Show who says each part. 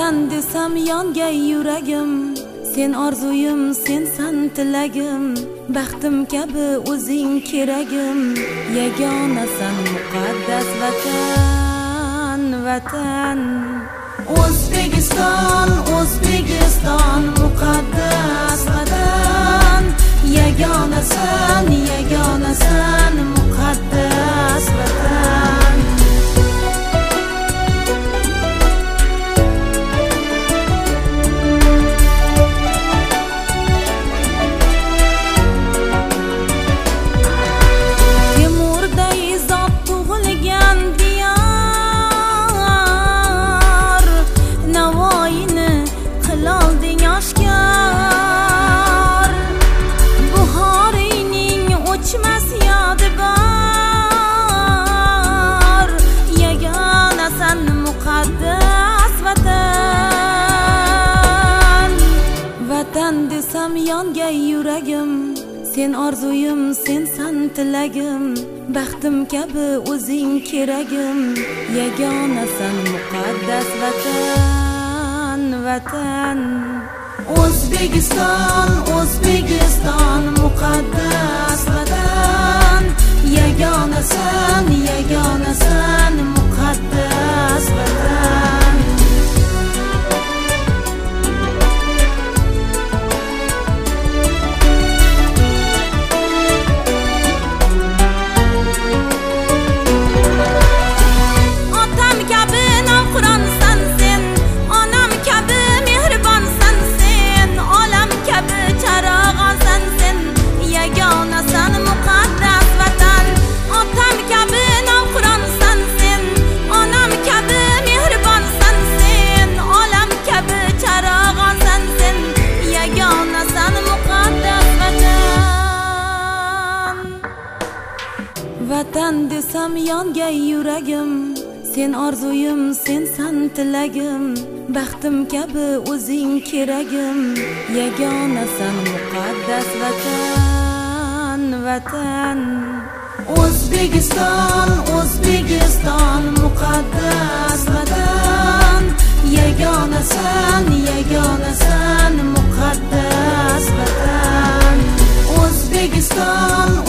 Speaker 1: Vatan desam yongay yuragim, sen orzuyim, sensan tilagim, baxtim kabi o'zing keragim, yagonasan muqaddas vatan, vatan. O'zbekiston, O'zbekiston, muqaddas vatan, yagonasan, yagonasan, muqaddas vatan. Vatan desam yongay yuragim, sen orzuyim, sensan tilagim, baxtim kabi o'zing keragim, yagonasan muqaddas vatan, vatan. O'zbekiston, O'zbekiston, muqaddas vatan, yagonasan, yagonasan, muqaddas vatan. Vatan desam yongay yuragim, sen orzuyim, sensan tilagim, baxtim kabi o'zing keragim, yagonasan muqaddas vatan, vatan. O'zbekiston, O'zbekiston, muqaddas vatan, yagonasan, yagonasan, muqaddas vatan. O'zbekiston,